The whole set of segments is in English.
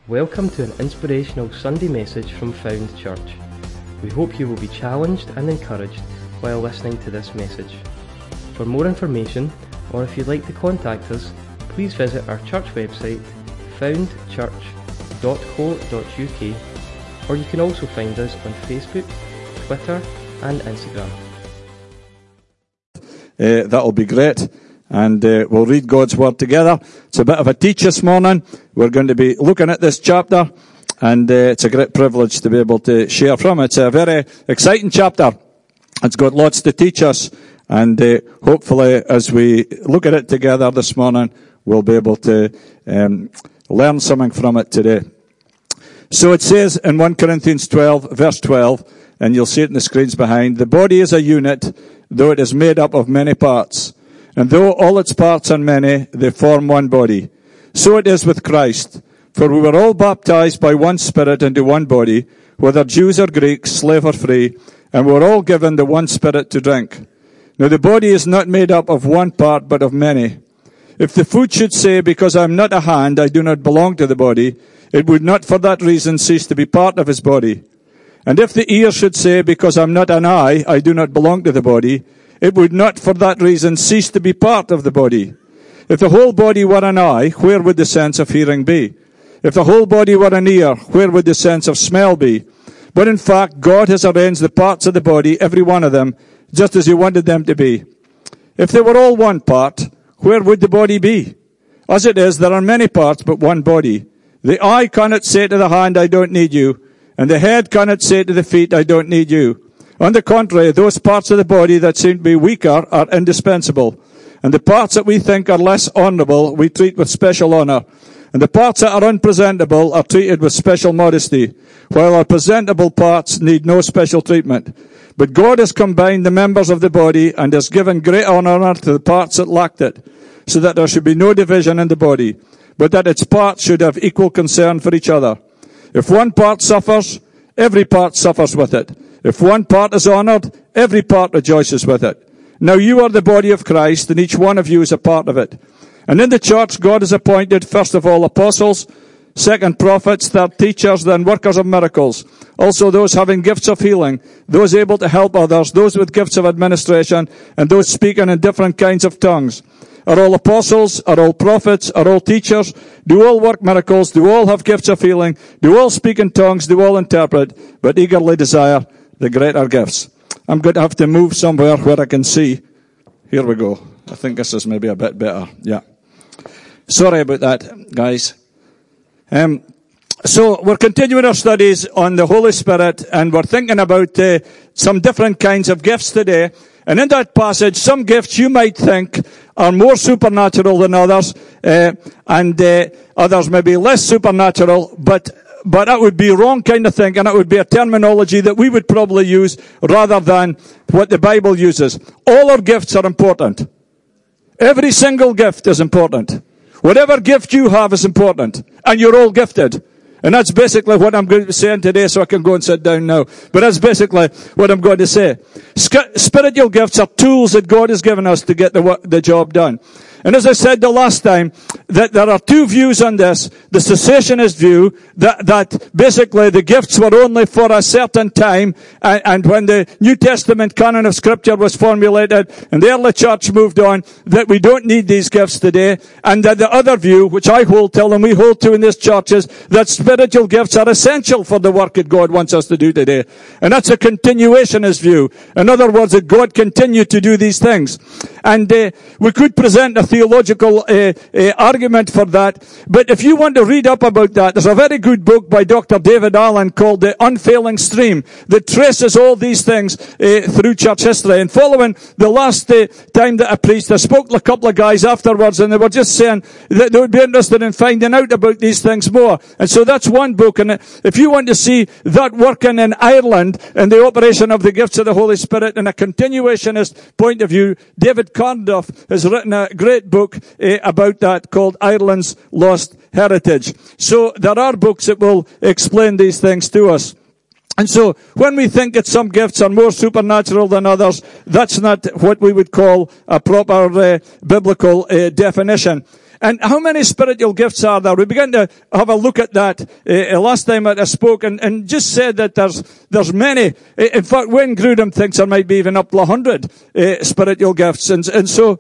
Welcome to an inspirational Sunday message from Found Church. We hope you will be challenged and encouraged while listening to this message. For more information, or if you'd like to contact us, please visit our church website, foundchurch.co.uk, or you can also find us on Facebook, Twitter and Instagram. That'll be great. And we'll read God's Word together. It's a bit of a teach this morning. We're going to be looking at this chapter, and it's a great privilege to be able to share from it. It's a very exciting chapter. It's got lots to teach us, and hopefully as we look at it together this morning, we'll be able to learn something from it today. So it says in 1 Corinthians 12, verse 12, and you'll see it in the screens behind, the body is a unit, though it is made up of many parts. And though all its parts are many, they form one body. So it is with Christ. For we were all baptized by one Spirit into one body, whether Jews or Greeks, slave or free, and we were all given the one Spirit to drink. Now the body is not made up of one part, but of many. If the foot should say, because I am not a hand, I do not belong to the body, it would not for that reason cease to be part of his body. And if the ear should say, because I am not an eye, I do not belong to the body, it would not for that reason cease to be part of the body. If the whole body were an eye, where would the sense of hearing be? If the whole body were an ear, where would the sense of smell be? But in fact, God has arranged the parts of the body, every one of them, just as he wanted them to be. If they were all one part, where would the body be? As it is, there are many parts, but one body. The eye cannot say to the hand, I don't need you, and the head cannot say to the feet, I don't need you. On the contrary, those parts of the body that seem to be weaker are indispensable. And the parts that we think are less honourable, we treat with special honour. And the parts that are unpresentable are treated with special modesty, while our presentable parts need no special treatment. But God has combined the members of the body and has given great honour to the parts that lacked it, so that there should be no division in the body, but that its parts should have equal concern for each other. If one part suffers, every part suffers with it. If one part is honoured, every part rejoices with it. Now you are the body of Christ, and each one of you is a part of it. And in the church, God has appointed, first of all, apostles, second, prophets, third, teachers, then workers of miracles. Also those having gifts of healing, those able to help others, those with gifts of administration, and those speaking in different kinds of tongues. Are all apostles? Are all prophets? Are all teachers? Do all work miracles? Do all have gifts of healing? Do all speak in tongues? Do all interpret? But eagerly desire the greater gifts. I'm going to have to move somewhere where I can see. Here we go. I think this is maybe a bit better. Yeah. Sorry about that, guys. So we're continuing our studies on the Holy Spirit, and we're thinking about some different kinds of gifts today. And in that passage, some gifts you might think are more supernatural than others, and others may be less supernatural, but that would be wrong kind of thinking. That would be a terminology that we would probably use rather than what the Bible uses. All our gifts are important. Every single gift is important. Whatever gift you have is important. And you're all gifted. And that's basically what I'm going to be saying today, so I can go and sit down now. But that's basically what I'm going to say. Spiritual gifts are tools that God has given us to get the job done. And as I said the last time, that there are two views on this. The cessationist view, that basically the gifts were only for a certain time, and when the New Testament canon of Scripture was formulated, and the early church moved on, that we don't need these gifts today. And that the other view, which I hold to, and we hold to in this church, is that spiritual gifts are essential for the work that God wants us to do today. And that's a continuationist view. In other words, that God continued to do these things. And we could present a theological argument for that. But if you want to read up about that, there's a very good book by Dr. David Allen called The Unfailing Stream that traces all these things through church history. And following the last time that I preached, I spoke to a couple of guys afterwards, and they were just saying that they would be interested in finding out about these things more. And so that's one book. And if you want to see that working in Ireland and the operation of the gifts of the Holy Spirit in a continuationist point of view, David Carnduff has written a great book about that called Ireland's Lost Heritage. So there are books that will explain these things to us. And so when we think that some gifts are more supernatural than others, that's not what we would call a proper biblical definition. And how many spiritual gifts are there? We began to have a look at that last time I spoke, and just said that there's many. In fact, Wayne Grudem thinks there might be even up to 100 spiritual gifts, and so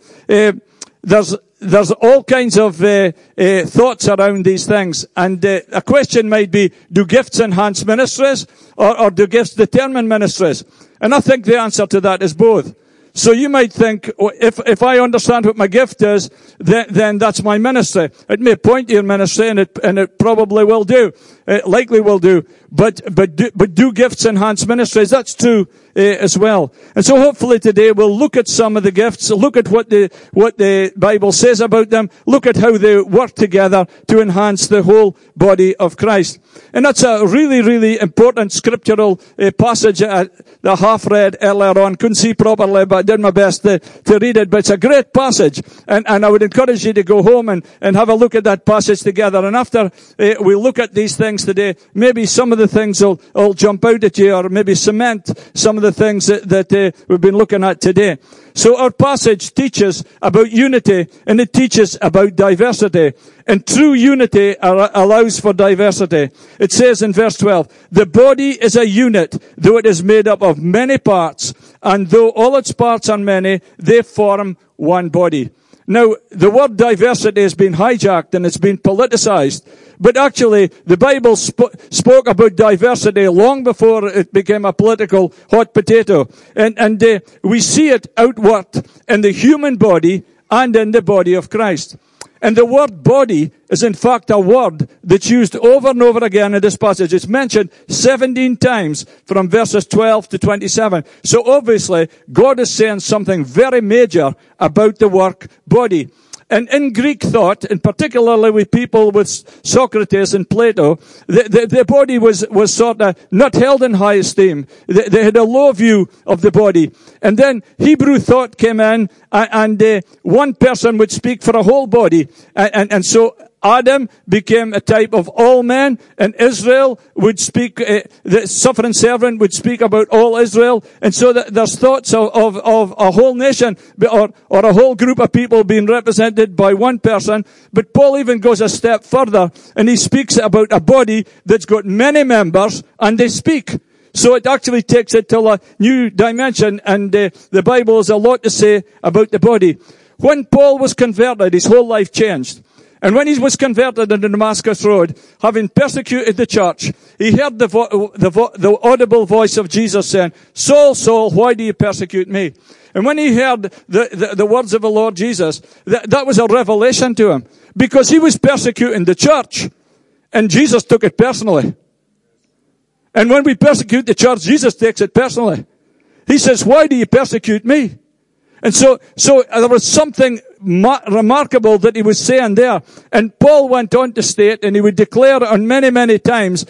there's all kinds of thoughts around these things. And a question might be: do gifts enhance ministries, or do gifts determine ministries? And I think the answer to that is both. So you might think, if I understand what my gift is, then that's my ministry. It may point to your ministry, and it probably will do. It likely will do. But do gifts enhance ministries? That's true as well. And so hopefully today we'll look at some of the gifts, look at what the Bible says about them, look at how they work together to enhance the whole body of Christ. And that's a really, really important scriptural passage that I half read earlier on. Couldn't see properly, but I did my best to read it. But it's a great passage. And I would encourage you to go home and have a look at that passage together. And after we look at these things today, maybe some of the things will jump out at you, or maybe cement some of the things that we've been looking at today. So our passage teaches about unity, and it teaches about diversity. And true unity allows for diversity. It says in verse 12, "The body is a unit, though it is made up of many parts, and though all its parts are many, they form one body." Now, the word diversity has been hijacked and it's been politicized. But actually, the Bible spoke about diversity long before it became a political hot potato. And we see it outworked in the human body and in the body of Christ. And the word body is in fact a word that's used over and over again in this passage. It's mentioned 17 times from verses 12 to 27. So obviously, God is saying something very major about the work body. And in Greek thought, and particularly with people with Socrates and Plato, the body was sort of not held in high esteem. They had a low view of the body. And then Hebrew thought came in, and one person would speak for a whole body. And so Adam became a type of all men, and Israel would speak, the suffering servant would speak about all Israel. And so there's thoughts of a whole nation, or a whole group of people being represented by one person. But Paul even goes a step further, and he speaks about a body that's got many members, and they speak. So it actually takes it to a new dimension, and the Bible has a lot to say about the body. When Paul was converted, his whole life changed. And when he was converted on the Damascus Road, having persecuted the church, he heard the audible voice of Jesus saying, "Saul, Saul, why do you persecute me?" And when he heard the words of the Lord Jesus, that was a revelation to him. Because he was persecuting the church, and Jesus took it personally. And when we persecute the church, Jesus takes it personally. He says, "Why do you persecute me?" And so there was something remarkable that he was saying there. And Paul went on to state, and he would declare on many, many times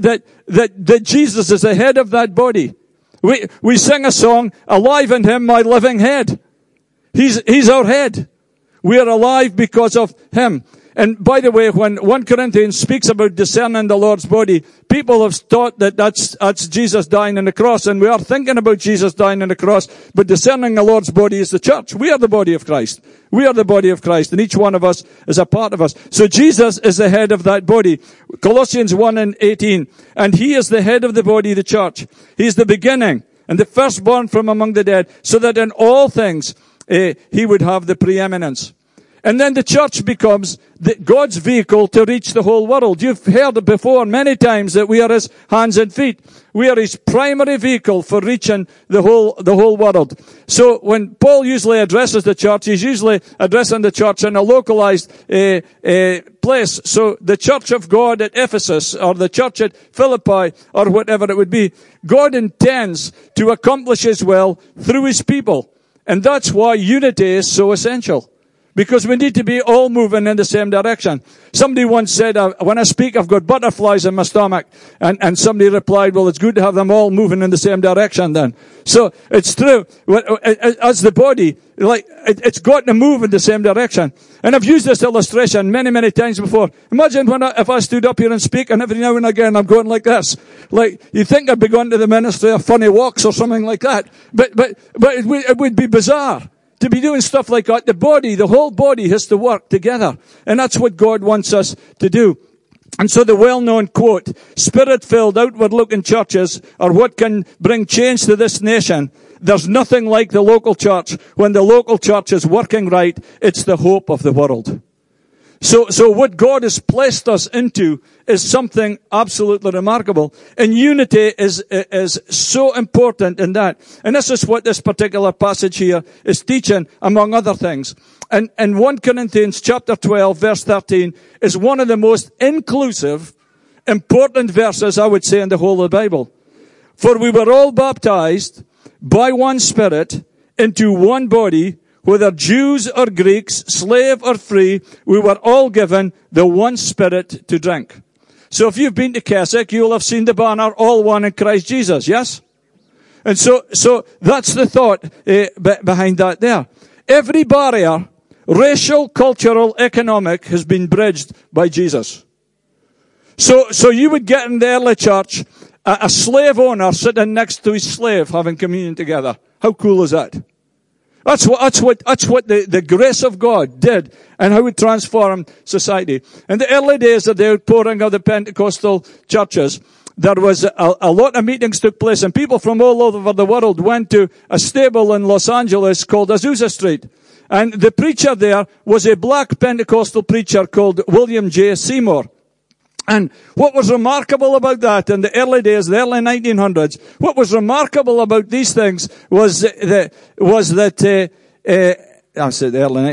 that Jesus is the head of that body. We sing a song, "Alive in Him, my living head." He's our head. We are alive because of Him. And by the way, when 1 Corinthians speaks about discerning the Lord's body, people have thought that that's Jesus dying on the cross, and we are thinking about Jesus dying on the cross, but discerning the Lord's body is the church. We are the body of Christ. We are the body of Christ, and each one of us is a part of us. So Jesus is the head of that body. Colossians 1:18, "And He is the head of the body, the church. He is the beginning and the firstborn from among the dead, so that in all things He would have the preeminence." And then the church becomes God's vehicle to reach the whole world. You've heard it before many times that we are His hands and feet. We are His primary vehicle for reaching the whole world. So when Paul usually addresses the church, he's usually addressing the church in a localized place. So the church of God at Ephesus, or the church at Philippi, or whatever it would be, God intends to accomplish His will through His people. And that's why unity is so essential. Because we need to be all moving in the same direction. Somebody once said, when I speak, I've got butterflies in my stomach. And somebody replied, well, it's good to have them all moving in the same direction then. So it's true. As the body, it's got to move in the same direction. And I've used this illustration many, many times before. Imagine if I stood up here and speak, and every now and again I'm going like this. Like, you'd think I'd be going to the ministry of funny walks or something like that. But it would be bizarre. to be doing stuff like that. The whole body has to work together. And that's what God wants us to do. And so the well-known quote, spirit-filled, outward-looking churches are what can bring change to this nation. There's nothing like the local church. When the local church is working right, it's the hope of the world. So what God has placed us into is something absolutely remarkable. And unity is so important in that. And this is what this particular passage here is teaching, among other things. And 1 Corinthians chapter 12, verse 13 is one of the most inclusive, important verses, I would say, in the whole of the Bible. For we were all baptized by one Spirit into one body, whether Jews or Greeks, slave or free, we were all given the one Spirit to drink. So if you've been to Keswick, you'll have seen the banner, all one in Christ Jesus, yes? And so that's the thought behind that there. Every barrier, racial, cultural, economic, has been bridged by Jesus. So you would get in the early church a slave owner sitting next to his slave having communion together. How cool is that? That's what the grace of God did and how it transformed society. In the early days of the outpouring of the Pentecostal churches, there was a lot of meetings took place, and people from all over the world went to a stable in Los Angeles called Azusa Street. And the preacher there was a black Pentecostal preacher called William J. Seymour. And what was remarkable about that in the early days, the early 1900s, what was remarkable about these things was that I said the early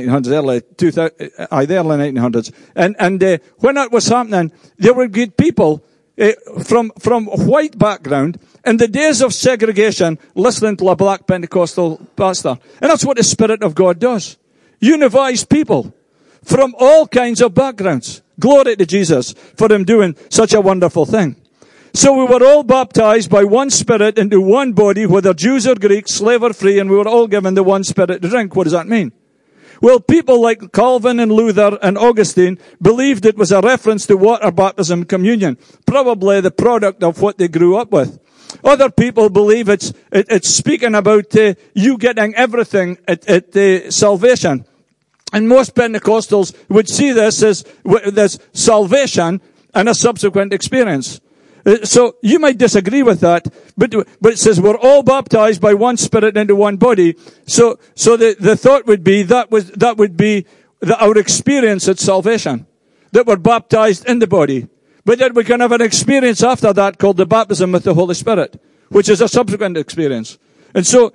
1900s, the early 1900s. And when that was happening, there would be people from white background in the days of segregation listening to a black Pentecostal pastor. And that's what the Spirit of God does. Unifies people from all kinds of backgrounds. Glory to Jesus for him doing such a wonderful thing. So we were all baptized by one Spirit into one body, whether Jews or Greeks, slave or free, and we were all given the one Spirit to drink. What does that mean? Well, people like Calvin and Luther and Augustine believed it was a reference to water baptism and communion, probably the product of what they grew up with. Other people believe it's speaking about you getting everything at salvation. And most Pentecostals would see this as there's salvation and a subsequent experience. So you might disagree with that, but it says we're all baptized by one Spirit into one body. So the thought would be that would be our experience at salvation, that we're baptized in the body, but that we can have an experience after that called the baptism with the Holy Spirit, which is a subsequent experience. And so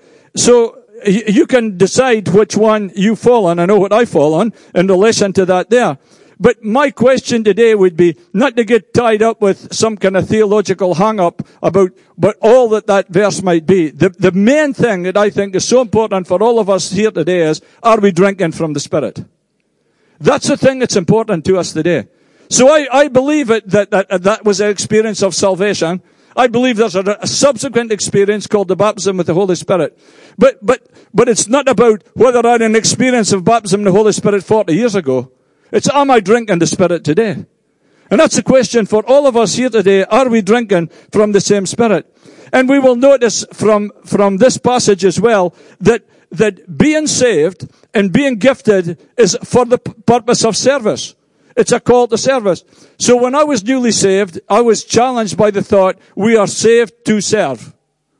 you can decide which one you fall on. I know what I fall on in relation to that there. But my question today would be not to get tied up with some kind of theological hang-up about all that verse might be. The main thing that I think is so important for all of us here today is, are we drinking from the Spirit? That's the thing that's important to us today. So I believe that was an experience of salvation. I believe there's a subsequent experience called the baptism with the Holy Spirit. But it's not about whether I had an experience of baptism in the Holy Spirit 40 years ago. It's, am I drinking the Spirit today? And that's the question for all of us here today. Are we drinking from the same Spirit? And we will notice from this passage as well that being saved and being gifted is for the purpose of service. It's a call to service. So when I was newly saved, I was challenged by the thought, we are saved to serve.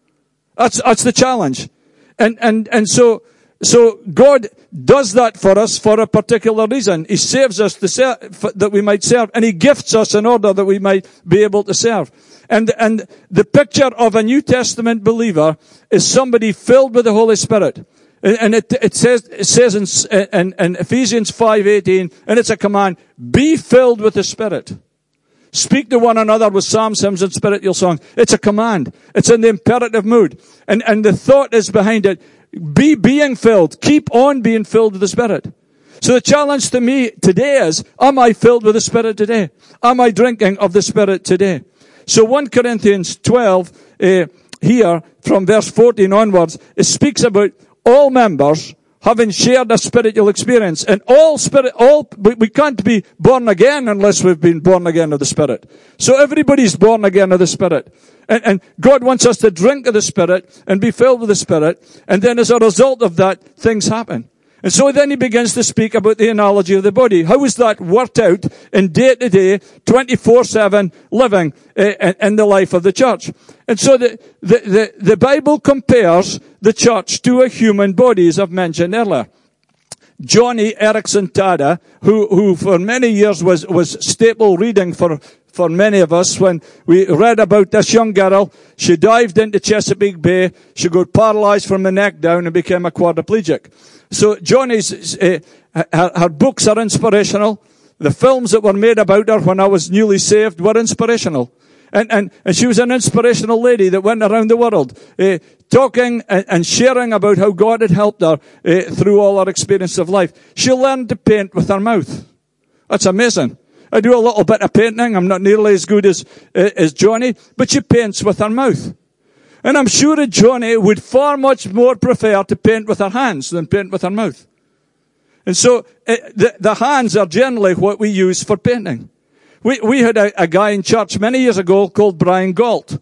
That's the challenge. And so God does that for us for a particular reason. He saves us to serve, that we might serve, and He gifts us in order that we might be able to serve. And the picture of a New Testament believer is somebody filled with the Holy Spirit. And it says in Ephesians 5:18, and it's a command, be filled with the Spirit. Speak to one another with psalms, hymns, and spiritual songs. It's a command. It's in the imperative mood. And the thought is behind it, be being filled. Keep on being filled with the Spirit. So the challenge to me today is, am I filled with the Spirit today? Am I drinking of the Spirit today? So 1 Corinthians 12, here, from verse 14 onwards, it speaks about all members having shared a spiritual experience. And we can't be born again unless we've been born again of the Spirit. So everybody's born again of the Spirit. And God wants us to drink of the Spirit and be filled with the Spirit. And then as a result of that, things happen. And so then he begins to speak about the analogy of the body. How is that worked out in day-to-day, 24/7 living in the life of the church? And so the Bible compares the church to a human body, as I've mentioned earlier. Johnny Erickson Tada, who for many years was staple reading for many of us when we read about this young girl. She dived into Chesapeake Bay. She got paralyzed from the neck down and became a quadriplegic. So Johnny's, her books are inspirational. The films that were made about her when I was newly saved were inspirational. And she was an inspirational lady that went around the world, talking and sharing about how God had helped her, through all her experience of life. She learned to paint with her mouth. That's amazing. I do a little bit of painting. I'm not nearly as good as Johnny, but she paints with her mouth. And I'm sure that Johnny would far much more prefer to paint with her hands than paint with her mouth. And so the hands are generally what we use for painting. We had a guy in church many years ago called Brian Galt.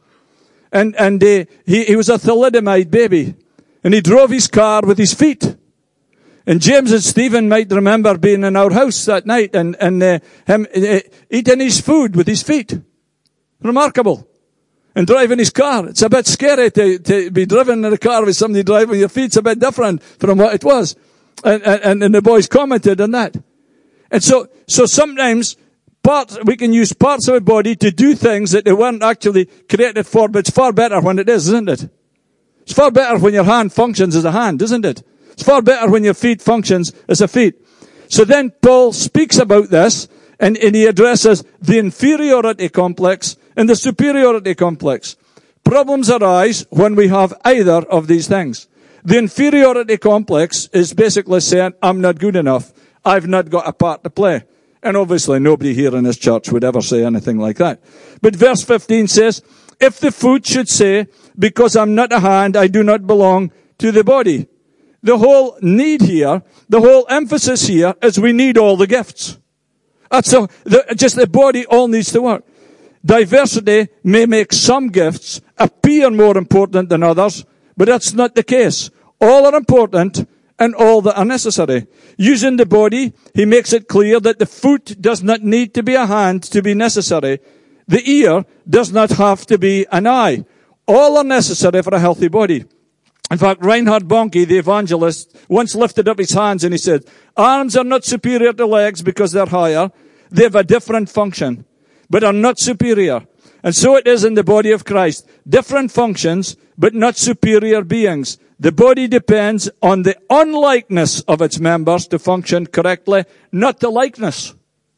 And he was a thalidomide baby. And he drove his car with his feet. And James and Stephen might remember being in our house that night and him eating his food with his feet. Remarkable. And driving his car. It's a bit scary to be driven in a car with somebody driving your feet. It's a bit different from what it was. And the boys commented on that. And so sometimes we can use parts of a body to do things that they weren't actually created for, but it's far better when it is, isn't it? It's far better when your hand functions as a hand, isn't it? It's far better when your feet functions as a feet. So then Paul speaks about this, and he addresses the inferiority complex and the superiority complex. Problems arise when we have either of these things. The inferiority complex is basically saying, I'm not good enough. I've not got a part to play. And obviously nobody here in this church would ever say anything like that. But verse 15 says, if the foot should say, because I'm not a hand, I do not belong to the body. The whole need here, the whole emphasis here is we need all the gifts. That's just the body all needs to work. Diversity may make some gifts appear more important than others, but that's not the case. All are important and all that are necessary. Using the body, he makes it clear that the foot does not need to be a hand to be necessary. The ear does not have to be an eye. All are necessary for a healthy body. In fact, Reinhard Bonnke, the evangelist, once lifted up his hands and he said, arms are not superior to legs because they're higher. They have a different function, but are not superior. And so it is in the body of Christ. Different functions, but not superior beings. The body depends on the unlikeness of its members to function correctly, not the likeness.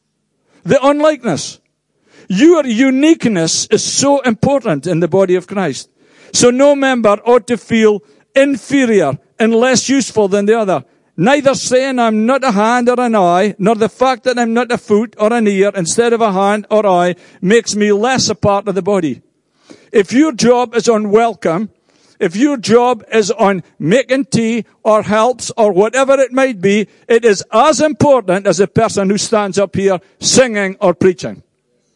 The unlikeness. Your uniqueness is so important in the body of Christ. So no member ought to feel inferior and less useful than the other. Neither saying I'm not a hand or an eye, nor the fact that I'm not a foot or an ear instead of a hand or eye makes me less a part of the body. If your job is unwelcome, if your job is on making tea or helps or whatever it might be, it is as important as a person who stands up here singing or preaching.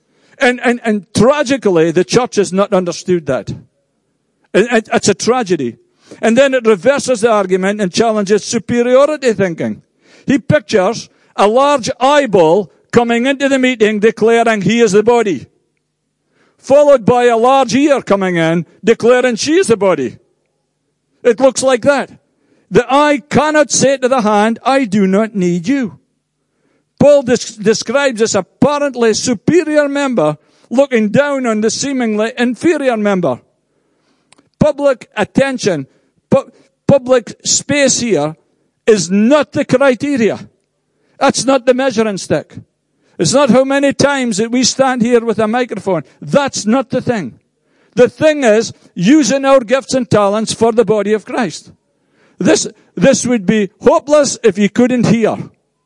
And tragically, the church has not understood that. It's a tragedy. And then it reverses the argument and challenges superiority thinking. He pictures a large eyeball coming into the meeting declaring he is the body, followed by a large ear coming in declaring she is the body. It looks like that. The eye cannot say to the hand, I do not need you. Paul describes this apparently superior member looking down on the seemingly inferior member. Public attention, public space here is not the criteria. That's not the measuring stick. It's not how many times that we stand here with a microphone. That's not the thing. The thing is using our gifts and talents for the body of Christ. This would be hopeless if you couldn't hear.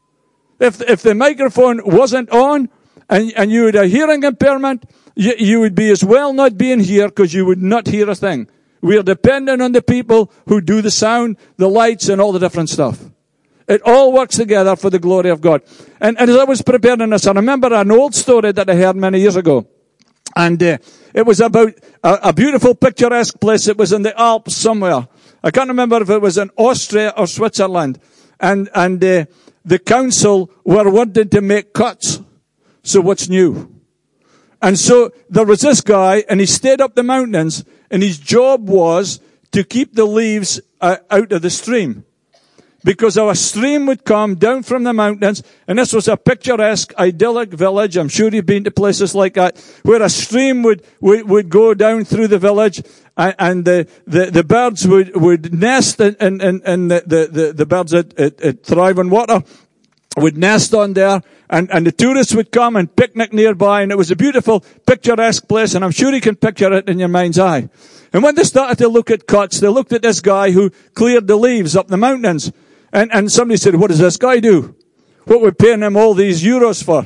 If the microphone wasn't on and you had a hearing impairment, you would be as well not being here because you would not hear a thing. We are dependent on the people who do the sound, the lights, and all the different stuff. It all works together for the glory of God. And as I was preparing this, I remember an old story that I heard many years ago. And it was about a beautiful picturesque place. It was in the Alps somewhere. I can't remember if it was in Austria or Switzerland. And the council were wanting to make cuts. So what's new? And so there was this guy, and he stayed up the mountains, and his job was to keep the leaves out of the stream. Because a stream would come down from the mountains, and this was a picturesque, idyllic village. I'm sure you've been to places like that, where a stream would go down through the village, and the birds would nest, and the birds that thrive on water would nest on there, and the tourists would come and picnic nearby, and it was a beautiful, picturesque place, and I'm sure you can picture it in your mind's eye. And when they started to look at cuts, they looked at this guy who cleared the leaves up the mountains. And somebody said, what does this guy do? What we're paying him all these euros for?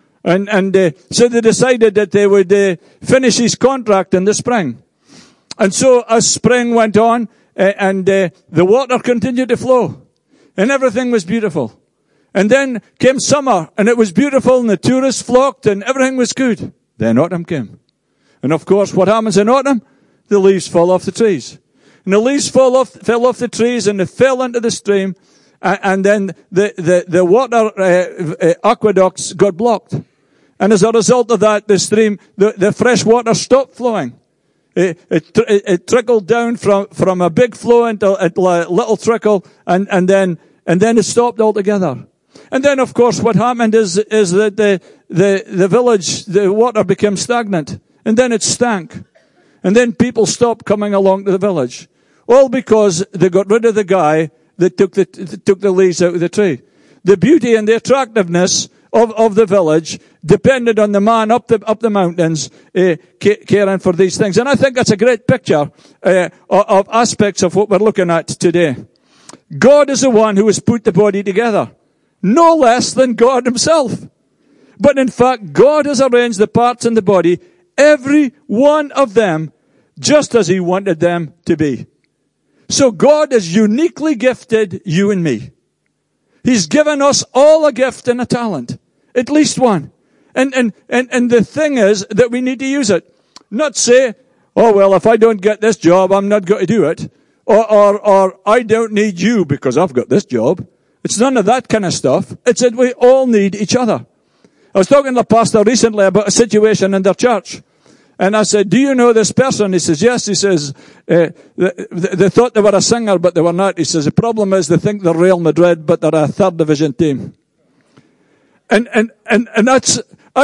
So they decided that they would finish his contract in the spring. And so as spring went on, the water continued to flow. And everything was beautiful. And then came summer, and it was beautiful, and the tourists flocked, and everything was good. Then autumn came. And of course, what happens in autumn? The leaves fall off the trees. And the leaves fell off the trees, and they fell into the stream. And then the water aqueducts got blocked. And as a result of that, the stream, the fresh water stopped flowing. It trickled down from a big flow into a little trickle, and then it stopped altogether. And then, of course, what happened is that the village, the water became stagnant. And then it stank. And then people stopped coming along to the village. All because they got rid of the guy that took the leaves out of the tree. The beauty and the attractiveness of the village depended on the man up the mountains caring for these things. And I think that's a great picture of aspects of what we're looking at today. God is the one who has put the body together, no less than God himself. But in fact, God has arranged the parts in the body, every one of them, just as he wanted them to be. So God has uniquely gifted you and me. He's given us all a gift and a talent. At least one. And the thing is that we need to use it. Not say, oh well, if I don't get this job, I'm not going to do it. Or I don't need you because I've got this job. It's none of that kind of stuff. It's that we all need each other. I was talking to a pastor recently about a situation in their church. And I said, do you know this person? He says, yes. He says, they thought they were a singer, but they were not. He says, the problem is they think they're Real Madrid, but they're a third division team. And that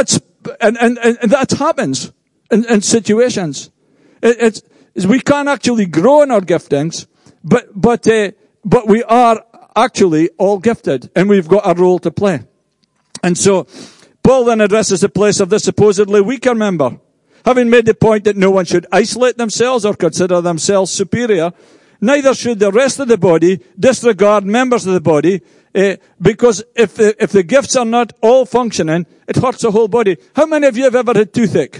happens in situations. We can't actually grow in our giftings, but we are actually all gifted, and we've got a role to play. And so, Paul then addresses the place of the supposedly weaker member. Having made the point that no one should isolate themselves or consider themselves superior, neither should the rest of the body disregard members of the body, because if the gifts are not all functioning, it hurts the whole body. How many of you have ever had toothache?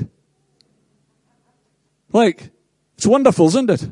It's wonderful, isn't it?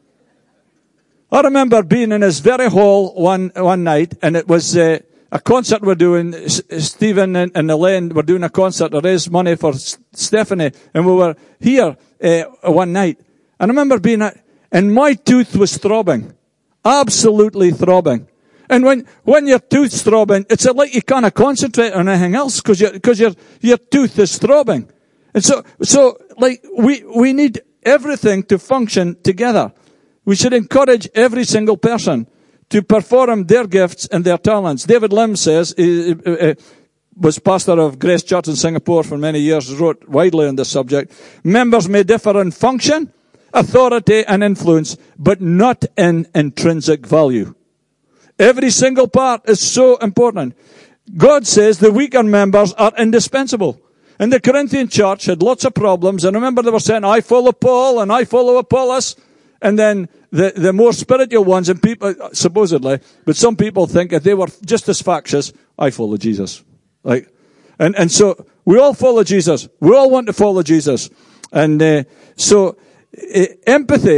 I remember being in this very hall one night, and it was a concert we're doing. Stephen and Elaine were doing a concert to raise money for Stephanie, and we were here one night. I remember being and my tooth was throbbing, absolutely throbbing. And when your tooth's throbbing, it's like you can't concentrate on anything else because your tooth is throbbing. And so we need everything to function together. We should encourage every single person to perform their gifts and their talents. David Lim says, he was pastor of Grace Church in Singapore for many years, wrote widely on this subject. Members may differ in function, authority, and influence, but not in intrinsic value. Every single part is so important. God says the weaker members are indispensable. And the Corinthian church had lots of problems. And remember they were saying, I follow Paul and I follow Apollos. And then the more spiritual ones, and people, supposedly, but some people think that they were just as factious, I follow Jesus. And so we all follow Jesus. We all want to follow Jesus. And so empathy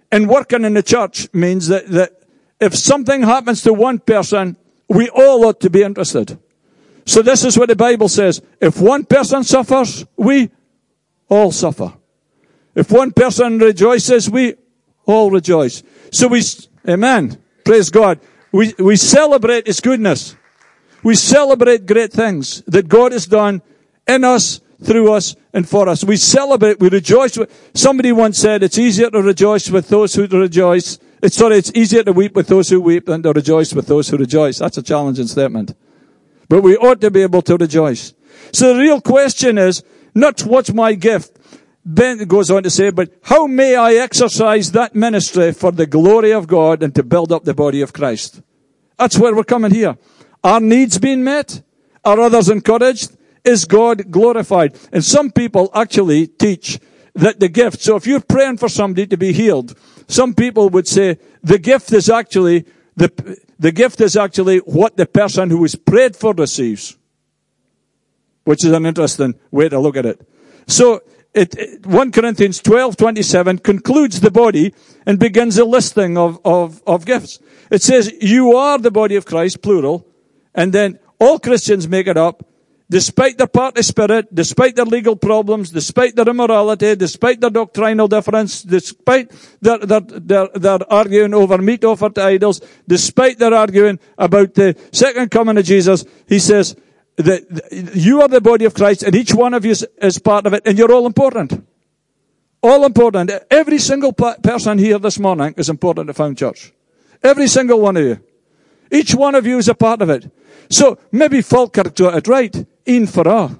and working in the church means that if something happens to one person, we all ought to be interested. So this is what the Bible says. If one person suffers, we all suffer. If one person rejoices, we all rejoice. So amen. Praise God. We celebrate His goodness. We celebrate great things that God has done in us, through us, and for us. We celebrate, we rejoice. Somebody once said, it's easier to rejoice with those who rejoice. It's easier to weep with those who weep than to rejoice with those who rejoice. That's a challenging statement. But we ought to be able to rejoice. So the real question is, not what's my gift. Ben goes on to say, but how may I exercise that ministry for the glory of God and to build up the body of Christ? That's where we're coming here. Are needs being met? Are others encouraged? Is God glorified? And some people actually teach that the gift, so if you're praying for somebody to be healed, some people would say the gift is actually the gift is actually what the person who is prayed for receives, which is an interesting way to look at it. So 1 Corinthians 12:27 concludes the body and begins a listing of gifts. It says, you are the body of Christ, plural, and then all Christians make it up, despite their party spirit, despite their legal problems, despite their immorality, despite their doctrinal difference, despite their arguing over meat offered to idols, despite their arguing about the second coming of Jesus, he says that you are the body of Christ and each one of you is part of it and you're all important. All important. Every single person here this morning is important to Found Church. Every single one of you. Each one of you is a part of it. So maybe Falkirk got it right. In for all.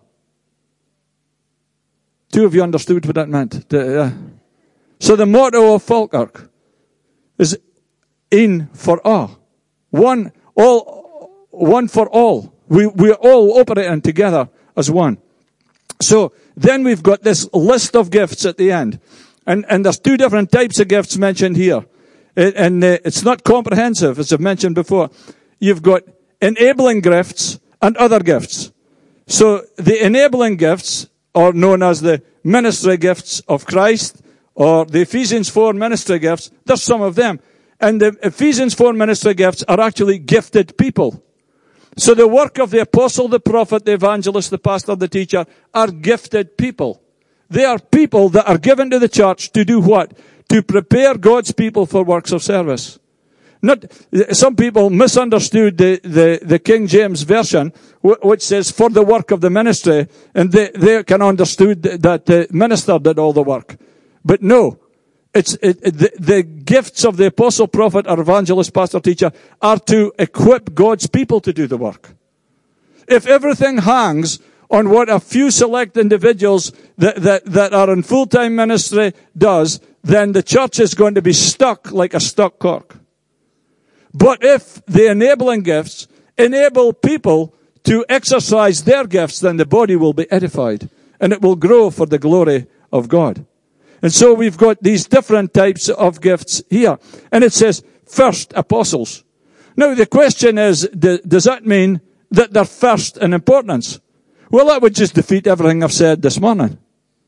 Two of you understood what that meant. So the motto of Falkirk is in for all. One for all. We're all operating together as one. So then we've got this list of gifts at the end. And there's two different types of gifts mentioned here. And it's not comprehensive, as I've mentioned before. You've got enabling gifts and other gifts. So the enabling gifts are known as the ministry gifts of Christ, or the Ephesians 4 ministry gifts. There's some of them. And the Ephesians 4 ministry gifts are actually gifted people. So the work of the apostle, the prophet, the evangelist, the pastor, the teacher are gifted people. They are people that are given to the church to do what? To prepare God's people for works of service. Some people misunderstood the King James Version, which says for the work of the ministry, and they can understood that the minister did all the work. But no, the gifts of the apostle, prophet, or evangelist, pastor, teacher are to equip God's people to do the work. If everything hangs on what a few select individuals that are in full-time ministry does, then the church is going to be stuck like a stuck cork. But if the enabling gifts enable people to exercise their gifts, then the body will be edified and it will grow for the glory of God. And so we've got these different types of gifts here. And it says, first, apostles. Now the question is, does that mean that they're first in importance? Well, that would just defeat everything I've said this morning.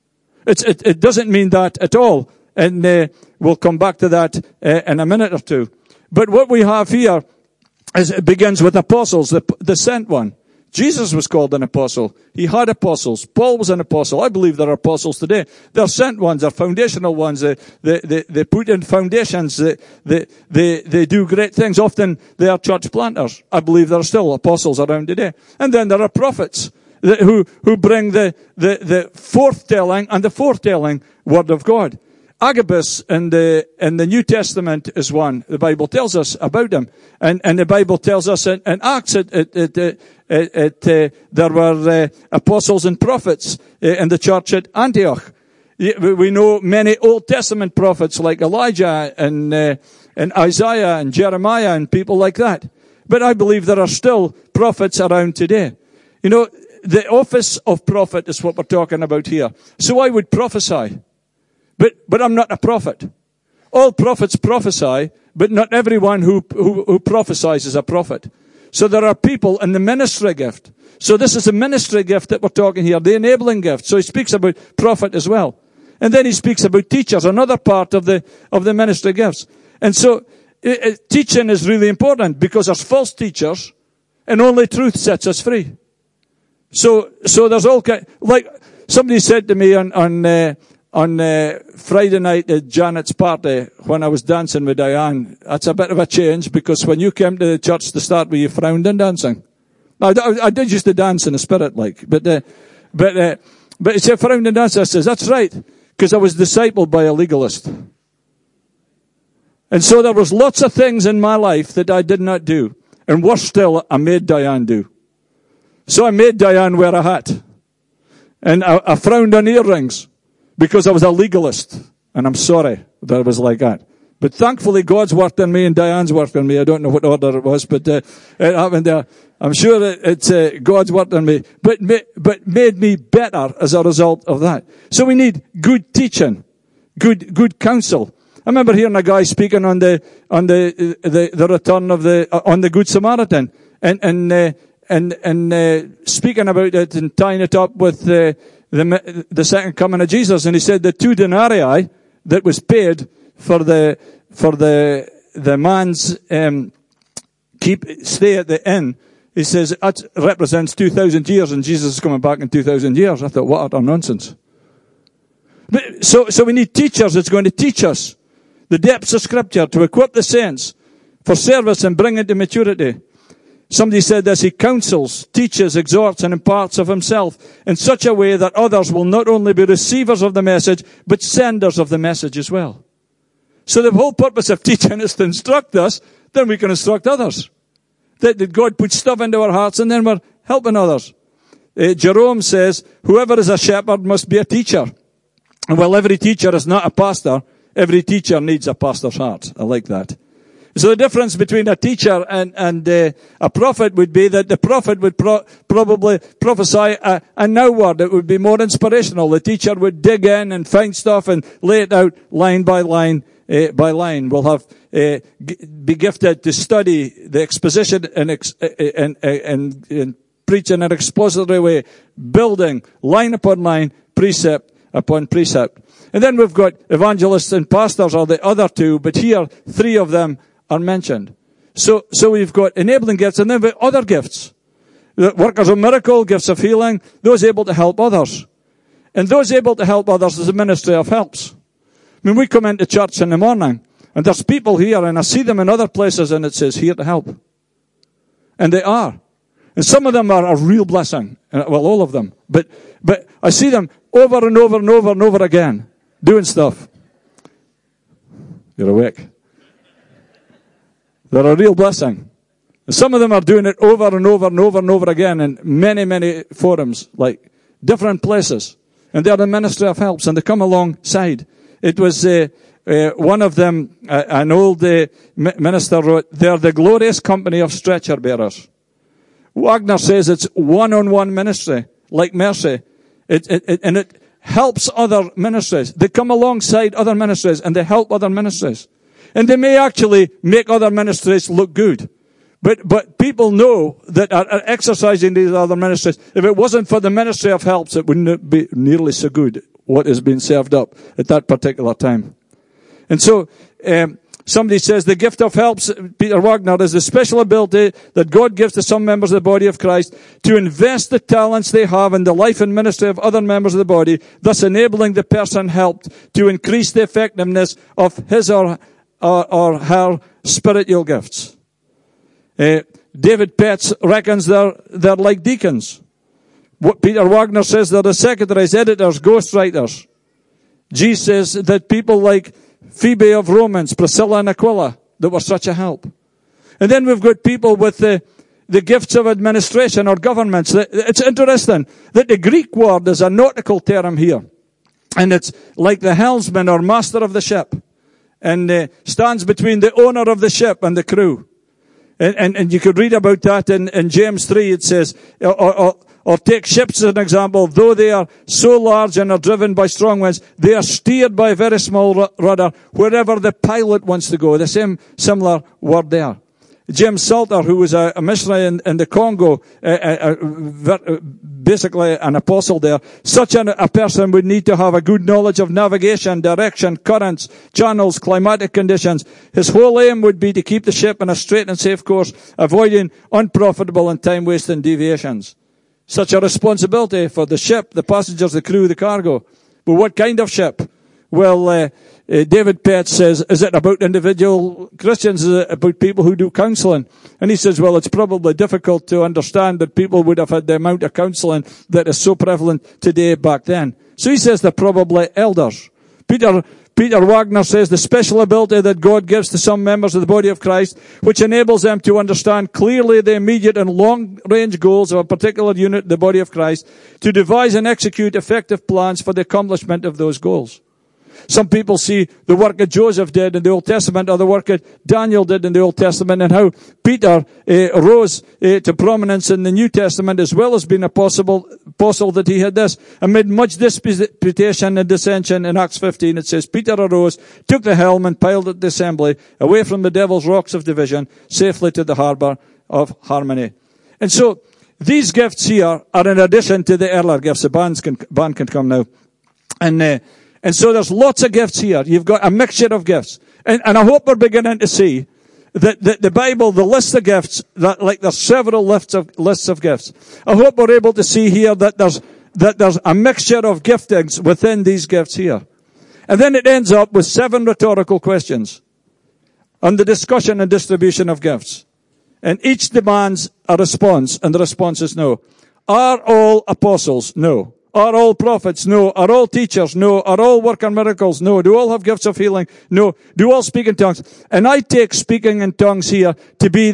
It doesn't mean that at all. And we'll come back to that in a minute or two. But what we have here is it begins with apostles, the sent one. Jesus was called an apostle. He had apostles. Paul was an apostle. I believe there are apostles today. They're sent ones. They're foundational ones. They put in foundations. They do great things. Often they are church planters. I believe there are still apostles around today. And then there are prophets who bring the forthtelling and the foretelling word of God. Agabus in the New Testament is one. The Bible tells us about him. And the Bible tells us in Acts there were apostles and prophets in the church at Antioch. We know many Old Testament prophets like Elijah and Isaiah and Jeremiah and people like that. But I believe there are still prophets around today. You know, the office of prophet is what we're talking about here. So I would prophesy. But I'm not a prophet. All prophets prophesy, but not everyone who prophesies is a prophet. So there are people in the ministry gift. So this is a ministry gift that we're talking here, the enabling gift. So he speaks about prophet as well. And then he speaks about teachers, another part of the ministry gifts. And so, teaching is really important because there's false teachers and only truth sets us free. So there's all kind, like somebody said to me on Friday night at Janet's party when I was dancing with Diane, that's a bit of a change because when you came to the church to start with, you frowned in dancing. I did used to dance in the spirit, like, but he said frowned in dancing. I says, that's right, because I was discipled by a legalist. And so there was lots of things in my life that I did not do. And worse still, I made Diane do. So I made Diane wear a hat. And I frowned on earrings because I was a legalist. And I'm sorry that I was like that. But thankfully God's worked on me and Diane's worked on me. I don't know what order it was, but it happened there. I'm sure that it's God's worked on me. But made me better as a result of that. So we need good teaching. Good counsel. I remember hearing a guy speaking on the return of on the Good Samaritan. And speaking about it and tying it up with the second coming of Jesus, and he said the 2 denarii that was paid for the man's stay at the inn, he says that represents 2,000 years, and Jesus is coming back in 2,000 years. I thought, what utter nonsense! But so we need teachers that's going to teach us the depths of Scripture to equip the saints for service and bring into maturity. Somebody said this, he counsels, teaches, exhorts, and imparts of himself in such a way that others will not only be receivers of the message, but senders of the message as well. So the whole purpose of teaching is to instruct us, then we can instruct others. That God puts stuff into our hearts and then we're helping others. Jerome says, whoever is a shepherd must be a teacher. And while every teacher is not a pastor, every teacher needs a pastor's heart. I like that. So the difference between a teacher and a prophet would be that the prophet would probably prophesy a now word. It would be more inspirational. The teacher would dig in and find stuff and lay it out line by line by line. We'll have be gifted to study the exposition and preach in an expository way, building line upon line, precept upon precept. And then we've got evangelists and pastors are the other two, but here 3 of them are mentioned. So we've got enabling gifts, and then we've got other gifts. The workers of miracle, gifts of healing, those able to help others. And those able to help others is the ministry of helps. I mean, we come into church in the morning, and there's people here, and I see them in other places, and it says, here to help. And they are. And some of them are a real blessing. Well, all of them. But I see them over and over and over and over again, doing stuff. You're awake. They're a real blessing. And some of them are doing it over and over and over and over again in many, many forums, like different places. And they're the ministry of helps, and they come alongside. It was one of them, an old minister wrote, they're the glorious company of stretcher bearers. Wagner says it's one-on-one ministry, like mercy. And it helps other ministries. They come alongside other ministries, and they help other ministries. And they may actually make other ministries look good. But people know that are exercising these other ministries. If it wasn't for the ministry of helps, it wouldn't be nearly so good what is being served up at that particular time. And so, somebody says the gift of helps, Peter Wagner, is the special ability that God gives to some members of the body of Christ to invest the talents they have in the life and ministry of other members of the body, thus enabling the person helped to increase the effectiveness of his or her spiritual gifts. David Petts reckons they're like deacons. What Peter Wagner says they're the secretaries, editors, ghostwriters. G says that people like Phoebe of Romans, Priscilla and Aquila, that were such a help. And then we've got people with the gifts of administration or governments. It's interesting that the Greek word is a nautical term here. And it's like the helmsman or master of the ship. And stands between the owner of the ship and the crew. And you could read about that in James 3. It says, or take ships as an example. Though they are so large and are driven by strong winds, they are steered by a very small rudder wherever the pilot wants to go. The same similar word there. James Salter, who was a missionary in the Congo, basically an apostle there. Such a person would need to have a good knowledge of navigation, direction, currents, channels, climatic conditions. His whole aim would be to keep the ship on a straight and safe course, avoiding unprofitable and time-wasting deviations. Such a responsibility for the ship, the passengers, the crew, the cargo. But what kind of ship? Well, David Pett says, is it about individual Christians? Is it about people who do counseling? And he says, well, it's probably difficult to understand that people would have had the amount of counseling that is so prevalent today back then. So he says they're probably elders. Peter Wagner says the special ability that God gives to some members of the body of Christ, which enables them to understand clearly the immediate and long-range goals of a particular unit of the body of Christ, to devise and execute effective plans for the accomplishment of those goals. Some people see the work that Joseph did in the Old Testament, or the work that Daniel did in the Old Testament, and how Peter rose to prominence in the New Testament, as well as being apostle that he had this. Amid much disputation and dissension in Acts 15, it says, Peter arose, took the helm, and piloted the assembly away from the devil's rocks of division, safely to the harbour of Harmony. And so, these gifts here are in addition to the earlier gifts. The band can come now. And so there's lots of gifts here. You've got a mixture of gifts. And I hope we're beginning to see that the Bible, the list of gifts, that like there's several lists of gifts. I hope we're able to see here that there's a mixture of giftings within these gifts here. And then it ends up with 7 rhetorical questions on the discussion and distribution of gifts. And each demands a response, and the response is no. Are all apostles? No. Are all prophets? No. Are all teachers? No. Are all working miracles? No. Do all have gifts of healing? No. Do all speak in tongues? And I take speaking in tongues here to be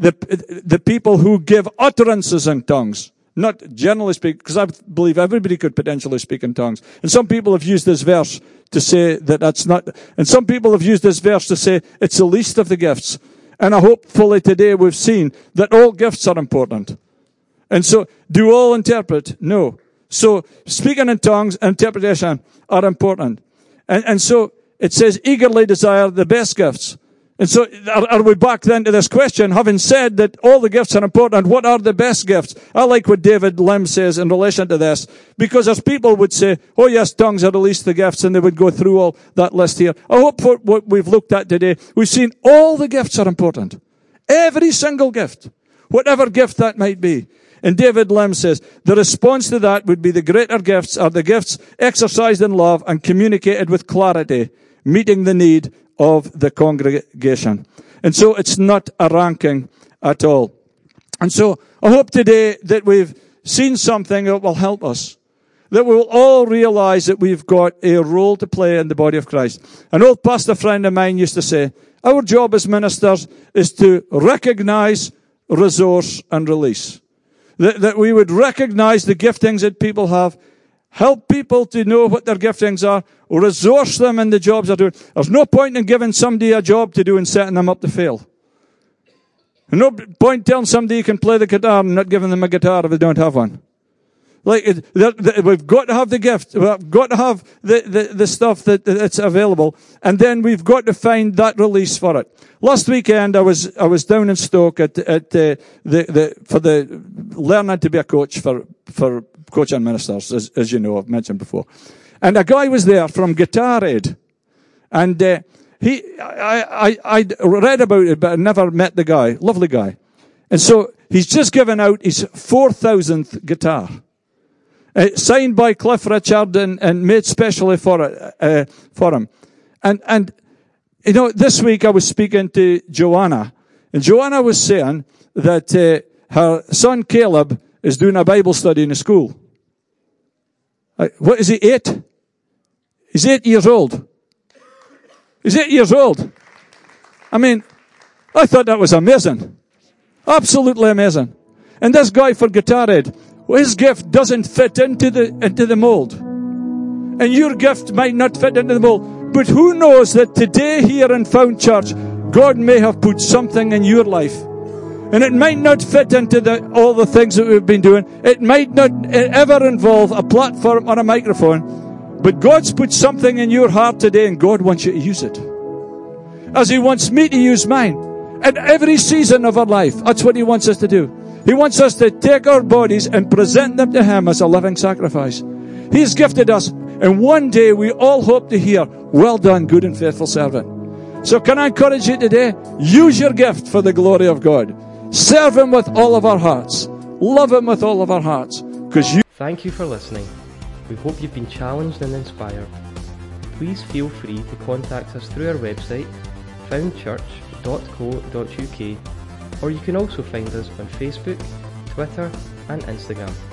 the people who give utterances in tongues. Not generally speak, because I believe everybody could potentially speak in tongues. And some people have used this verse to say that that's not, and some people have used this verse to say it's the least of the gifts. And hopefully today we've seen that all gifts are important. And so, do all interpret? No. So, speaking in tongues and interpretation are important. And so, it says, eagerly desire the best gifts. And so, are we back then to this question, having said that all the gifts are important, what are the best gifts? I like what David Lim says in relation to this, because as people would say, oh yes, tongues are the least of the gifts, and they would go through all that list here. I hope for what we've looked at today, we've seen all the gifts are important. Every single gift. Whatever gift that might be. And David Lim says, the response to that would be the greater gifts are the gifts exercised in love and communicated with clarity, meeting the need of the congregation. And so it's not a ranking at all. And so I hope today that we've seen something that will help us. That we will all realize that we've got a role to play in the body of Christ. An old pastor friend of mine used to say, our job as ministers is to recognize, resource, and release. That we would recognize the giftings that people have, help people to know what their giftings are, resource them in the jobs they're doing. There's no point in giving somebody a job to do and setting them up to fail. No point telling somebody you can play the guitar and not giving them a guitar if they don't have one. Like, we've got to have the gift. We've got to have the stuff that's available. And then we've got to find that release for it. Last weekend, I was down in Stoke for the learning to be a coach for coaching ministers, as you know, I've mentioned before. And a guy was there from Guitar Aid. And, I read about it, but I never met the guy. Lovely guy. And so, he's just given out his 4,000th guitar. Signed by Cliff Richard and made specially for him. And, you know, this week I was speaking to Joanna. And Joanna was saying that her son Caleb is doing a Bible study in the school. What is he, 8? He's 8 years old. He's 8 years old. I mean, I thought that was amazing. Absolutely amazing. And this guy for Guitar Aid, his gift doesn't fit into the mold. And your gift might not fit into the mold. But who knows that today here in Found Church, God may have put something in your life. And it might not fit into all the things that we've been doing. It might not ever involve a platform or a microphone. But God's put something in your heart today, and God wants you to use it. As He wants me to use mine. in every season of our life. That's what He wants us to do. He wants us to take our bodies and present them to Him as a living sacrifice. He's gifted us, and one day we all hope to hear, "Well done, good and faithful servant." So can I encourage you today? Use your gift for the glory of God. Serve Him with all of our hearts. Love Him with all of our hearts. Thank you for listening. We hope you've been challenged and inspired. Please feel free to contact us through our website, foundchurch.co.uk, or you can also find us on Facebook, Twitter and Instagram.